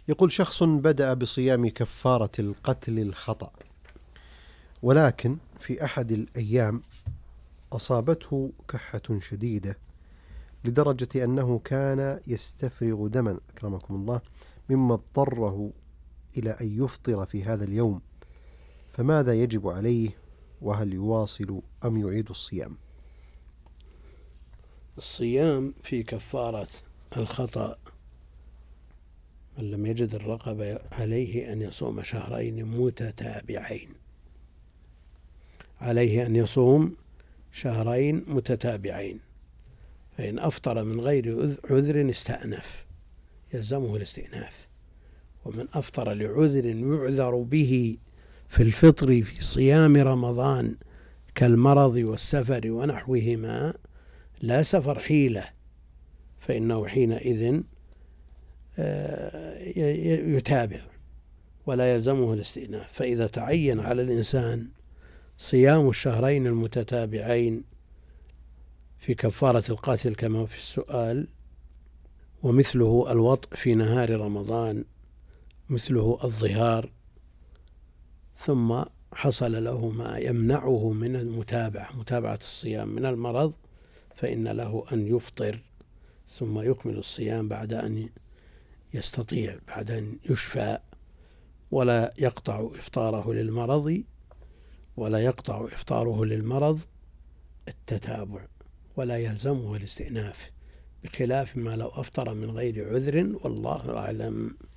يقول شخص بدأ بصيام كفارة القتل الخطأ، ولكن في أحد الأيام أصابته كحة شديدة لدرجة أنه كان يستفرغ دما أكرمكم الله، مما اضطره إلى أن يفطر في هذا اليوم، فماذا يجب عليه؟ وهل يواصل أم يعيد الصيام؟ الصيام في كفارة الخطأ، من لم يجد الرقبة عليه أن يصوم شهرين متتابعين، عليه أن يصوم شهرين متتابعين، فإن أفطر من غير عذر استأنف، يلزمه الاستئناف. ومن أفطر لعذر يعذر به في الفطر في صيام رمضان كالمرض والسفر ونحوهما، لا سفر حيلة، فإنه حينئذ يتابع ولا يلزمه الاستئناف. فإذا تعين على الإنسان صيام الشهرين المتتابعين في كفارة القاتل كما في السؤال، ومثله الوطء في نهار رمضان، مثله الظهار، ثم حصل له ما يمنعه من متابعة الصيام من المرض، فإن له أن يفطر ثم يكمل الصيام بعد أن يستطيع، بعد أن يشفى، ولا يقطع إفطاره للمرض التتابع، ولا يلزمه الاستئناف، بخلاف ما لو أفطر من غير عذر، والله أعلم.